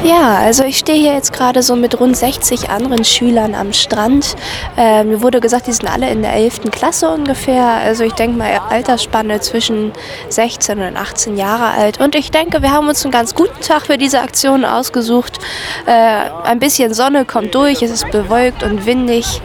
Ja, also ich stehe hier jetzt gerade so mit rund 60 anderen Schülern am Strand. Mir wurde gesagt, die sind alle in der 11. Klasse ungefähr. Also ich denke mal Altersspanne zwischen 16 und 18 Jahre alt. Und ich denke, wir haben uns einen ganz guten Tag für diese Aktion ausgesucht. Ein bisschen Sonne kommt durch, es ist bewölkt und windig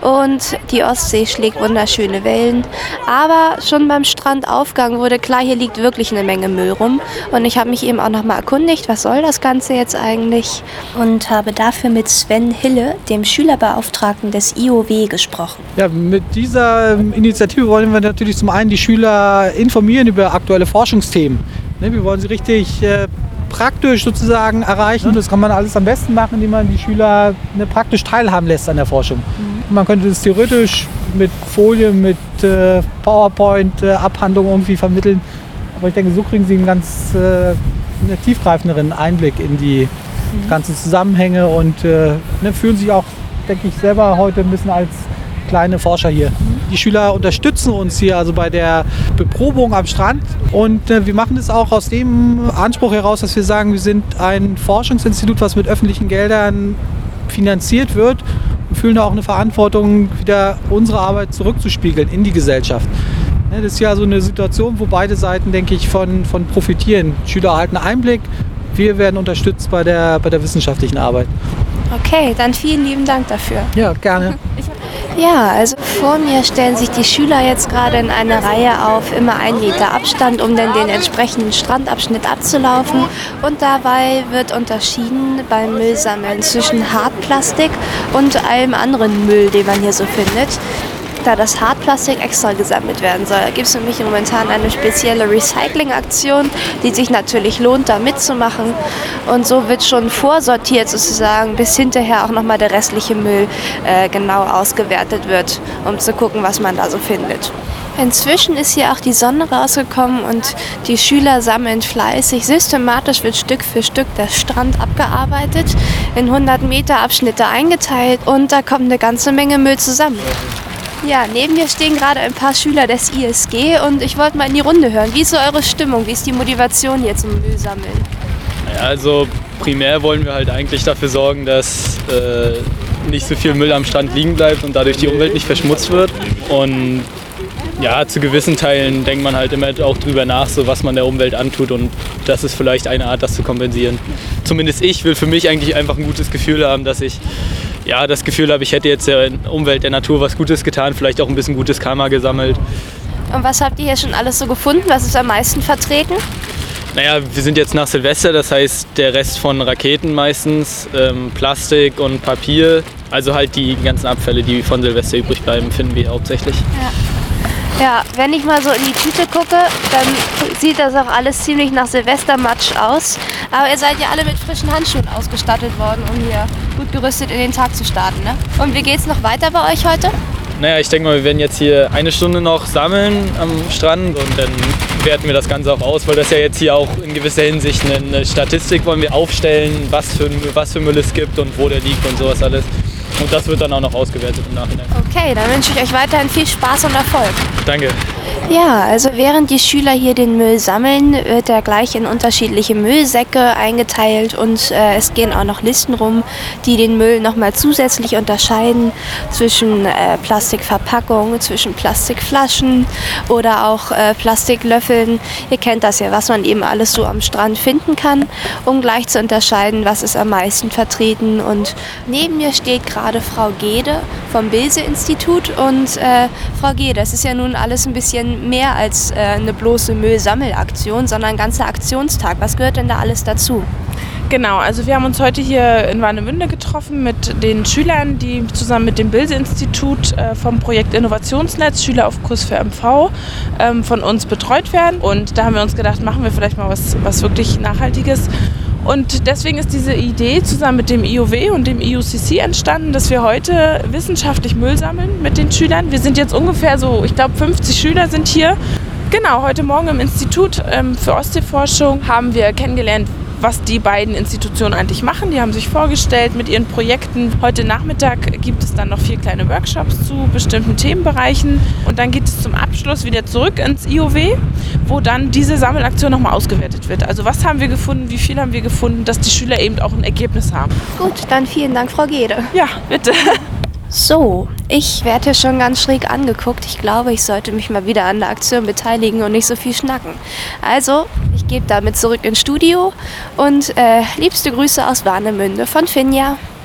und die Ostsee schlägt wunderschöne Wellen. Aber schon beim Strandaufgang wurde klar, hier liegt wirklich eine Menge Müll rum. Und ich habe mich eben auch nochmal erkundigt, was soll das Ganze jetzt eigentlich? Und habe dafür mit Sven Hille, dem Schülerbeauftragten des IOW, gesprochen. Ja, mit dieser Initiative wollen wir natürlich zum einen die Schüler informieren über aktuelle Forschungsthemen. Wir wollen sie richtig praktisch sozusagen erreichen. Das kann man alles am besten machen, indem man die Schüler praktisch teilhaben lässt an der Forschung. Man könnte das theoretisch mit Folien, mit PowerPoint, Abhandlungen irgendwie vermitteln. Aber ich denke, so kriegen sie einen ganz tiefgreifenderen Einblick in die ganzen Zusammenhänge und fühlen sich auch, denke ich, selber heute ein bisschen als kleine Forscher hier. Die Schüler unterstützen uns hier also bei der Beprobung am Strand und wir machen das auch aus dem Anspruch heraus, dass wir sagen, wir sind ein Forschungsinstitut, was mit öffentlichen Geldern finanziert wird und fühlen da auch eine Verantwortung, wieder unsere Arbeit zurückzuspiegeln in die Gesellschaft. Das ist ja so eine Situation, wo beide Seiten, denke ich, von profitieren. Schüler erhalten Einblick, wir werden unterstützt bei der wissenschaftlichen Arbeit. Okay, dann vielen lieben Dank dafür. Ja, gerne. Ja, also vor mir stellen sich die Schüler jetzt gerade in eine Reihe auf, immer 1 Meter Abstand, um dann den entsprechenden Strandabschnitt abzulaufen. Und dabei wird unterschieden beim Müllsammeln zwischen Hartplastik und allem anderen Müll, den man hier so findet. Da das Hartplastik extra gesammelt werden soll. Da gibt es nämlich momentan eine spezielle Recycling-Aktion, die sich natürlich lohnt, da mitzumachen. Und so wird schon vorsortiert sozusagen, bis hinterher auch nochmal der restliche Müll genau ausgewertet wird, um zu gucken, was man da so findet. Inzwischen ist hier auch die Sonne rausgekommen und die Schüler sammeln fleißig. Systematisch wird Stück für Stück der Strand abgearbeitet, in 100 Meter Abschnitte eingeteilt und da kommt eine ganze Menge Müll zusammen. Ja, neben mir stehen gerade ein paar Schüler des ISG und ich wollte mal in die Runde hören. Wie ist so eure Stimmung? Wie ist die Motivation hier zum Müllsammeln? Ja, also primär wollen wir halt eigentlich dafür sorgen, dass nicht so viel Müll am Strand liegen bleibt und dadurch die Umwelt nicht verschmutzt wird. Und ja, zu gewissen Teilen denkt man halt immer auch drüber nach, so was man der Umwelt antut und das ist vielleicht eine Art, das zu kompensieren. Zumindest ich will für mich eigentlich einfach ein gutes Gefühl haben, dass ich das Gefühl habe, ich hätte jetzt der Umwelt, der Natur was Gutes getan, vielleicht auch ein bisschen gutes Karma gesammelt. Und was habt ihr hier schon alles so gefunden? Was ist am meisten vertreten? Naja, wir sind jetzt nach Silvester, das heißt der Rest von Raketen meistens, Plastik und Papier. Also halt die ganzen Abfälle, die von Silvester übrig bleiben, finden wir hauptsächlich. Ja, wenn ich mal so in die Tüte gucke, dann sieht das auch alles ziemlich nach Silvestermatsch aus. Aber ihr seid ja alle mit frischen Handschuhen ausgestattet worden, um hier gut gerüstet in den Tag zu starten, ne? Und wie geht's noch weiter bei euch heute? Naja, ich denke mal, wir werden jetzt hier 1 Stunde noch sammeln am Strand und dann werten wir das Ganze auch aus, weil das ja jetzt hier auch in gewisser Hinsicht eine Statistik wollen wir aufstellen, was für Müll es gibt und wo der liegt und sowas alles. Und das wird dann auch noch ausgewertet im Nachhinein. Okay, dann wünsche ich euch weiterhin viel Spaß und Erfolg. Danke. Ja, also während die Schüler hier den Müll sammeln, wird er gleich in unterschiedliche Müllsäcke eingeteilt und es gehen auch noch Listen rum, die den Müll nochmal zusätzlich unterscheiden zwischen Plastikverpackungen, zwischen Plastikflaschen oder auch Plastiklöffeln. Ihr kennt das ja, was man eben alles so am Strand finden kann, um gleich zu unterscheiden, was ist am meisten vertreten. Und neben mir steht gerade Frau Gede vom Bilse-Institut und Frau Gede, das ist ja nun alles ein bisschen mehr als eine bloße Müllsammelaktion, sondern ein ganzer Aktionstag. Was gehört denn da alles dazu? Genau, also wir haben uns heute hier in Warnemünde getroffen mit den Schülern, die zusammen mit dem Bilse-Institut vom Projekt Innovationsnetz Schüler auf Kurs für MV von uns betreut werden. Und da haben wir uns gedacht, machen wir vielleicht mal was wirklich Nachhaltiges. Und deswegen ist diese Idee zusammen mit dem IOW und dem IUCC entstanden, dass wir heute wissenschaftlich Müll sammeln mit den Schülern. Wir sind jetzt ungefähr so, ich glaube 50 Schüler sind hier. Genau, heute Morgen im Institut für Ostseeforschung haben wir kennengelernt, was die beiden Institutionen eigentlich machen. Die haben sich vorgestellt mit ihren Projekten. Heute Nachmittag gibt es dann noch 4 kleine Workshops zu bestimmten Themenbereichen. Und dann geht es zum Abschluss wieder zurück ins IOW, wo dann diese Sammelaktion nochmal ausgewertet wird. Also was haben wir gefunden, wie viel haben wir gefunden, dass die Schüler eben auch ein Ergebnis haben. Gut, dann vielen Dank, Frau Gede. Ja, bitte. So, ich werde schon ganz schräg angeguckt. Ich glaube, ich sollte mich mal wieder an der Aktion beteiligen und nicht so viel schnacken. Also, ich gebe damit zurück ins Studio und liebste Grüße aus Warnemünde von Finja.